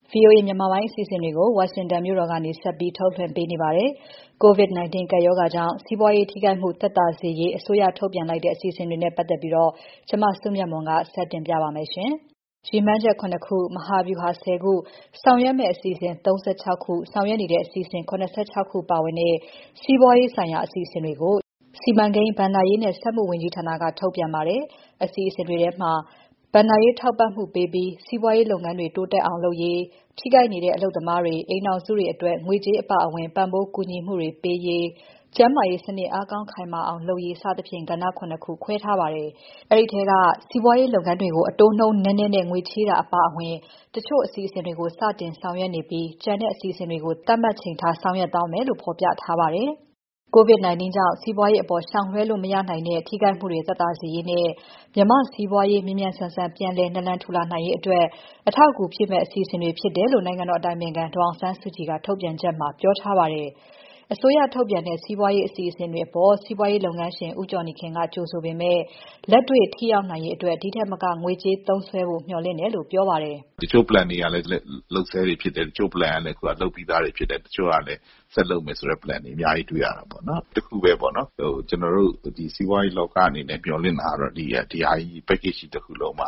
VOA မြန်မာပိုင်းအစီအစဉ်တွေကို ဝါရှင်တန်မြို့တော်ကနေဆက်ပြီးထုတ်လွှင့်ပေးနေပါတယ်။ COVID-19 ကပ်ရောဂါကြောင့်စီးပွားရေးထိခိုက်မှုသက်သာစေရေးအစိုးရထုတ်ပြန်လိုက်တဲ့အစီအစဉ်တွေနဲ့ပတ်သက်ပြီးကျမစုမြတ်မွန်ကဆက်တင်ပြပါမယ်။ ရည်မှန်းချက် ၇ ခု၊ မဟာဗျူဟာ ၁၀ ခု၊ ဆောင်ရွက်မယ့်အစီအစဉ် ၃၆ ခု၊ ဆောင်ရွက်နေတဲ့အစီအစဉ် ၇၆ ခုပါဝင်တဲ့ စီးပွားရေးဆိုင်ရာအစီအစဉ်တွေကို စီမံကိန်း၊ ဘဏ္ဍာရေးနဲ့ စက်မှုဝန်ကြီးဌာနက ထုတ်ပြန်ပါတယ်။ အစီအစဉ်တွေထဲမှာ ဘဏ္ဍာရေးထောက်ပံ့မှုပေးပြီး စီးပွားရေးလုပ်ငန်းတွေတိုးတက်အောင်လုပ်ရေး၊ ထိခိုက်နေတဲ့အလုပ်သမားတွေ၊ အိမ်ထောင်စုတွေအတွက် ငွေကြေးအပါအဝင် ပံ့ပိုးကူညီမှုတွေပေးရေး၊ ကျန်းမာရေးစနစ်အားကောင်းခိုင်မာအောင်လုပ်ရေး စသဖြင့် ကဏ္ဍ ၇ ခုခွဲထားပါတယ်။ အဲဒီထဲက စီးပွားရေးလုပ်ငန်းတွေကို အတိုးနှုန်းနည်းနည်းနဲ့ ငွေချေးတာအပါအဝင် တချို့အစီအစဉ်တွေကို စတင်ဆောင်ရွက်နေပြီး ကျန်တဲ့အစီအစဉ်တွေကို သတ်မှတ်ချိန်ထားဆောင်ရွက်သွားမယ်လို့ ဖော်ပြထားပါတယ်။ COVID-19 ကြောင့် စီးပွားရေးအပေါ် ရှောင်လွှဲလို့မရနိုင်တဲ့ ထိခိုက်မှုတွေသက်သာစေရေးနဲ့ မြန်မာ့စီးပွားရေးမြန်မြန်ဆန်ဆန် ပြန်လည်နာလန်ထူလာနိုင်ရေးအတွက် အထောက်အကူဖြစ်မယ့် အစီအစဉ်တွေဖြစ်တယ်လို့ နိုင်ငံတော်အတိုင်ပင်ခံဒေါ်အောင်ဆန်းစုကြည်က ထုတ်ပြန်ချက်မှာပြောထားပါတယ်။ အစိုးရထုတ်ပြန်တဲ့ စီးပွားရေးအစီအစဉ်တွေအပေါ် စီးပွားရေးလုပ်ငန်းရှင် ဦးကျော်နေခင်က ကြိုဆိုပေမဲ့ လက်တွေ့ထိရောက်နိုင်ရေးအတွက် ဒီထက်မက ငွေကြေးသုံးစွဲဖို့ မျှော်လင့်တယ်လို့ပြောပါတယ်။ "တချို့ plan တွေကလည်းလုပ်ဆဲတွေဖြစ်တယ်။ တချို့ plan ကလည်းလုပ်ပြီးသားတွေဖြစ်တယ်။ တချို့ကလည်းဆက်လုပ်မယ်ဆိုတဲ့ plan တွေအများကြီးတွေ့ရတာပေါ့နော်။ တခုပဲပေါ့နော်။ ကျနော်တို့စီးပွားရေးလောကအနေနဲ့မျှော်လင့်တာကတော့ဒီဟာကြီး package ကြီးတခုလုံးမှာ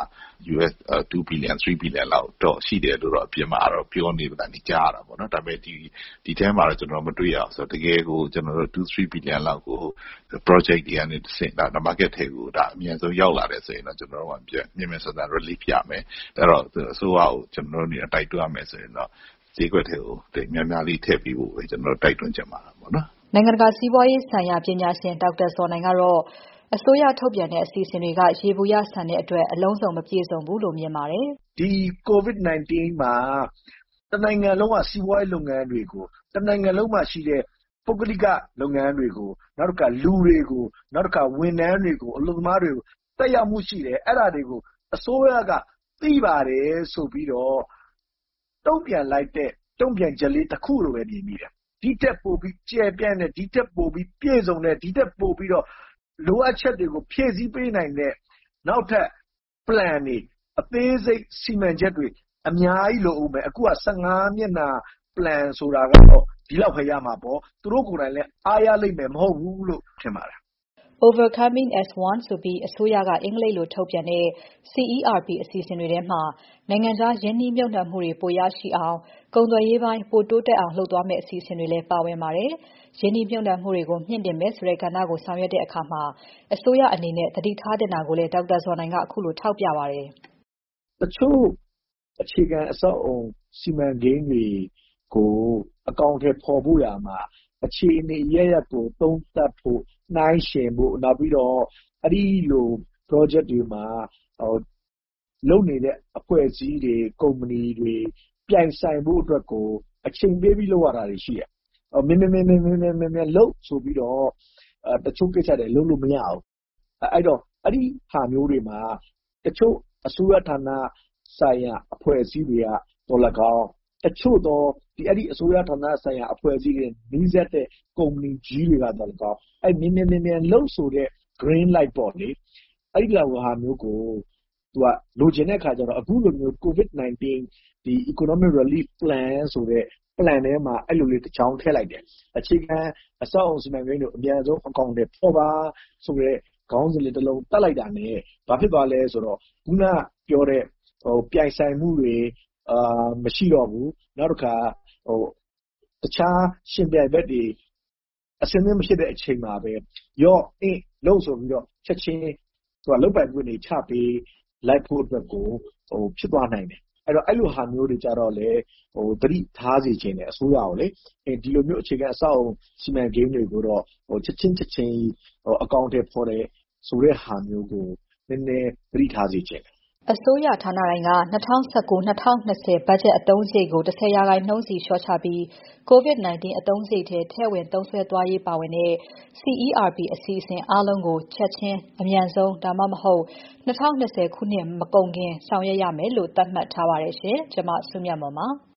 $2 billion, $3 billion လောက်တော့ရှိတယ်လို့တော့အပြင်မှာတော့ပြောနေသံတွေကြားရတာပေါ့နော်။ ဒါပေမဲ့ဒီထဲမှာတော့ကျနော်မတွေ့ရဘူးဆိုတော့တကယ်ကိုကျနော်တို့$2, $3 billion လောက်ကို project တွေကနေတဆင့် market ထဲကိုအမြန်ဆုံးရောက်လာတယ်ဆိုရင်တော့ကျနော်တို့မြန်မြန်ဆန်ဆန် relief ရမယ်။ အဲ့တော့အစိုးရကိုကျနော်တို့အနေနဲ့တိုက်တွန်းရမယ်ဆိုရင်တော့ဈေးကွက်ထဲကိုများများလေးထည့်ပေးဖို့ပဲကျနော်တို့တိုက်တွန်းချင်ပါတယ်ပေါ့နော်။ " နိုင်ငံတကာစီးပွားရေးဆိုင်ရာပညာရှင် ဒေါက်တာဇော်နိုင်ကတော့ အစိုးရထုတ်ပြန်တဲ့အစီအစဉ်တွေက ယေဘုယျဆန်တဲ့အတွက် အလုံးစုံမပြည့်စုံဘူးလို့မြင်ပါတယ်။ "ဒီ COVID-19 မှာတနိုင်ငံလုံးကစီးပွားရေးလုပ်ငန်းတွေကိုတနိုင်ငံလုံးမှာရှိတဲ့ပုဂ္ဂလိကလုပ်ငန်းတွေကိုနောက်တခါလူတွေကိုနောက်တခါဝန်ထမ်းတွေကိုအလုပ်သမားတွေကိုသက်ရောက်မှုရှိတယ်။အဲ့ဒါတွေကိုအစိုးရကသိပါတယ်ဆိုပြီးတော့တုံ့ပြန်လိုက်တဲ့တုံ့ပြန်ချက်လေးတခုလို့ပဲမြင်မိတယ်။ဒီထက်ပိုပြီးကျယ်ပြန့်တဲ့ဒီထက်ပိုပြီးပြည့်စုံတဲ့ဒီထက်ပိုပြီးတော့လိုအပ်ချက်တွေကိုဖြည့်ဆည်းပေးနိုင်တဲ့နောက်ထပ် plan တွေအသေးစိတ်စီမံချက်တွေအများကြီးလိုဦးမယ်။အခုက15မျက်နှာ plan ဆိုတာကတော့ဒီလောက်ပဲရမှာပေါ့။သူတို့ကိုယ်တိုင်လည်းအားရလိမ့်မယ်မဟုတ်ဘူးလို့ထင်ပါတယ်။ Overcoming as One ဆိုပြီး အစိုးရကအင်္ဂလိပ်လိုထုတ်ပြန်တဲ့ CERP အစီအစဉ်တွေထဲမှာ နိုင်ငံခြားရင်းနှီးမြှုပ်နှံမှုတွေပိုရရှိအောင် ကုန်သွယ်ရေးပိုင်းပိုတိုးတက်အောင်လုပ်သွားမယ့်အစီအစဉ်တွေလည်းပါဝင်ပါတယ်။ ရင်းနှီးမြှုပ်နှံမှုတွေကို မြှင့်တင်မယ်ဆိုတဲ့ကဏ္ဍကိုဆောင်ရွက်တဲ့အခါ အစိုးရအနေနဲ့သတိထားသင့်တာကိုလည်း ဒေါက်တာဇော်နိုင်ကခုလိုထောက်ပြပါတယ်။ "တချို့အခြေခံအဆောက်အအုံစီမံကိန်းတွေကိုအကောင်အထည်ဖော်ဖို့ရာမှာအခြေအနေအရပ်ရပ်ကိုသုံးသပ်ဖို့နှိုင်းယှဉ်ဖို့နောက်ပြီးတော့အဲ့ဒီလို project တွေမှာလုပ်နေတဲ့အဖွဲ့အစည်းတွေကုမ္ပဏီတွေပြိုင်ဆိုင်ဖို့အတွက်ကိုအချိန်ပေးပြီးလုပ်ရတာတွေရှိတယ်။မြန်လုပ်ဆိုပြီးတော့တချို့ကိစ္စတွေလုပ်လို့မရဘူး။အဲ့တော့အဲ့ဒီဟာမျိုးတွေမှာတချို့အစိုးရဌာနဆိုင်ရာအဖွဲ့အစည်းတွေကသော်၎င်းတချို့သောအဲ့ဒီအစိုးရဌာနဆိုင်ရာအဖွဲ့အစည်းတွေနီးစပ်တဲ့ကုမ္ပဏီကြီးတွေကသော်၎င်းအဲ့မြန်လုပ်ဆိုတဲ့ green light ပေါ့လေအဲ့ဒီလိုဟာမျိုးကိုလိုချင်တဲ့အခါကျတော့အခုလိုမျိုး COVID-19 ဒီ economic relief plan ဆိုတဲ့ plan ထဲမှာအဲ့လိုလေးတချောင်းထည့်လိုက်တယ်။အခြေခံအဆောက်အအုံစီမံကိန်းတွေကိုအမြန်ဆုံးအကောင်အထည်ဖော်ပါဆိုတဲ့ခေါင်းစဉ်လေးတလုံးတပ်လိုက်တာနဲ့ဘာဖြစ်သွားလဲဆိုတော့ခုနကပြောတဲ့ပြိုင်ဆိုင်မှုတွေမရှိတော့ဘူး။နောက်တခါတခြားယှဉ်ပြိုင်ဘက်တွေအဆင်သင့်မဖြစ်တဲ့အချိန်မှာပဲလုပ်ဆိုပြီးတော့ချက်ချင်းလုပ်ပိုင်ခွင့်တွေချပေးလိုက်ဖို့အတွက်ကိုဖြစ်သွားနိုင်တယ်။အဲ့တော့အဲ့လိုဟာမျိုးတွေကျတော့လေသတိထားစေချင်တယ်အစိုးရကိုလေဒီလိုမျိုးအခြေခံအဆောက်အအုံစီမံကိန်းတွေကိုတော့ချက်ချင်းအကောင်အထည်ဖော်တယ်ဆိုတဲ့ဟာမျိုးကိုနည်းနည်းသတိထားစေချင်တယ်။ " အစိုးရဌာနတိုင်းက 2019-2020 ဘတ်ဂျက်အသုံးစရိတ်ကို 10% စီလျှော့ချပြီး COVID-19 အသုံးစရိတ်ထဲထည့်ဝင်သုံးစွဲသွားရေးပါဝင်တဲ့ CERP အစီအစဉ်အားလုံးကို ချက်ချင်း၊ အမြန်ဆုံး ဒါမှမဟုတ် 2020 ခုနှစ်မကုန်ခင်ဆောင်ရွက်ရမယ်လို့ သတ်မှတ်ထားပါတယ်ရှင်။ ကျွန်မစုမြတ်မွန်ပါ